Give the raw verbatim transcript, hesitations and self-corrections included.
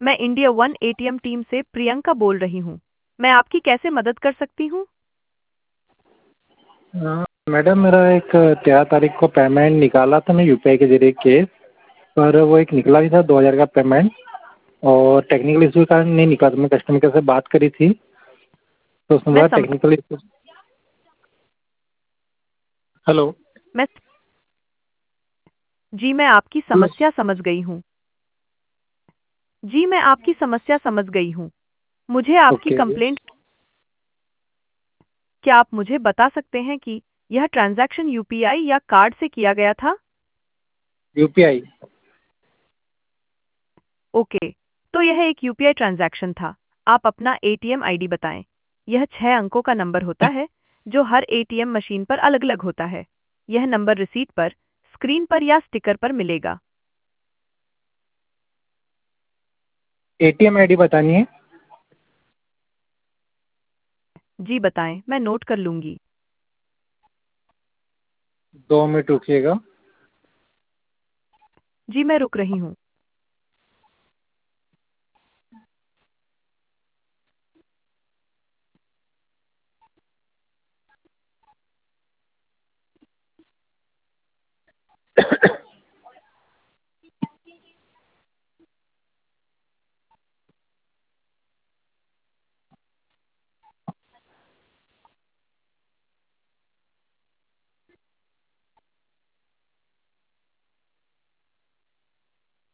मैं India one ATM team से प्रियंका बोल रही हूँ। मैं आपकी कैसे मदद कर सकती हूँ? हाँ, मैडम मेरा एक तेरह तारीख को पेमेंट निकाला था मैं यूपीआई के जरिए केस पर वो एक निकला भी था दो हज़ार का पेमेंट और टेक्निकल इशू के कारण नहीं निकला। तो मैं कस्टमर केयर से बात करी थी तो उसने मैं बोला सम टेक्निकल इशू। हेलो। मैं जी मैं आपकी हेलो। समस्या समझ गई हूँ। जी मैं आपकी समस्या समझ गई हूँ। मुझे आपकी ओके। कंप्लेंट क्या आप मुझे बता सकते हैं कि यह ट्रांजैक्शन यूपीआई या कार्ड से किया गया था? यूपीआई। ओके, तो यह एक यूपीआई ट्रांजैक्शन था। आप अपना एटीएम आईडी बताएं। यह छह अंकों का नंबर होता है जो हर एटीएम मशीन पर अलग-अलग होता है। यह नंबर रिसीट पर, स्क्रीन पर या स्टिकर पर मिलेगा। एटीएम आईडी बतानी है। जी बताएं, मैं नोट कर लूंगी। दो मिनट रुकिएगा। जी मैं रुक रही हूँ।